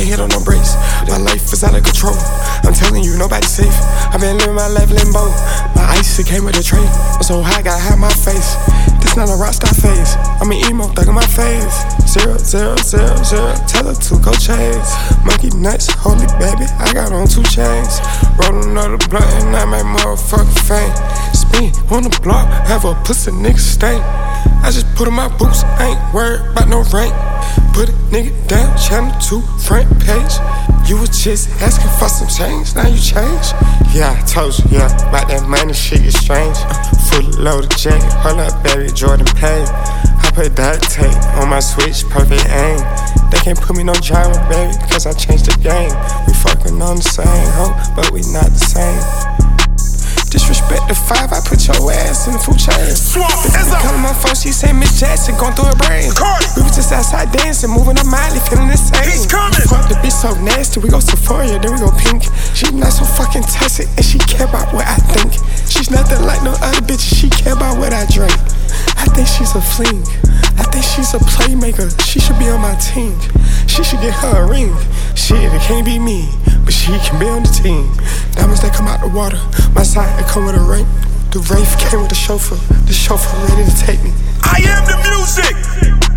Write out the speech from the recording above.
hit on no brakes. My life is out of control. I'm telling you, nobody's safe. I've been living my life limbo. My ice, it came with a tray. I'm so high, gotta hide my face. This not a rockstar phase. I'm an emo, thug in my face. 0, 0, 0, 0. Tell her to go chase. Monkey nuts, holy baby, I got on 2 chains. Roll another blunt and I make motherfucking fame. Spin on the block, have a pussy nigga stain. I just put on my boots, I ain't worried about no rank. Put a nigga down, channel 2, front page. You was just asking for some change, now you change. Yeah, I told you, yeah, about that money shit is strange. Full loaded jacket, hold up baby, Jordan Payne. I put duct tape on my switch, perfect aim. They can't put me no drama, baby, cause I changed the game. We fucking on the same hoe, but we not the same. Disrespect the 5, I put your ass in the food chain. Calling my phone, she say Miss Jackson going through her brain. We was just outside dancing, moving her Miley, feeling the same. He's coming. Fuck the bitch so nasty, we go Sephora, then we go pink. She not so fucking toxic, and she care about what I think. She's nothing like no other bitch, she care about what I drink. I think she's a fling, I think she's a playmaker. She should be on my team, she should get her a ring. Shit, it can't be me, but she can be on the team. Diamonds that come out the water, my side it come with a ring. The Wraith came with the chauffeur ready to take me. I am the music.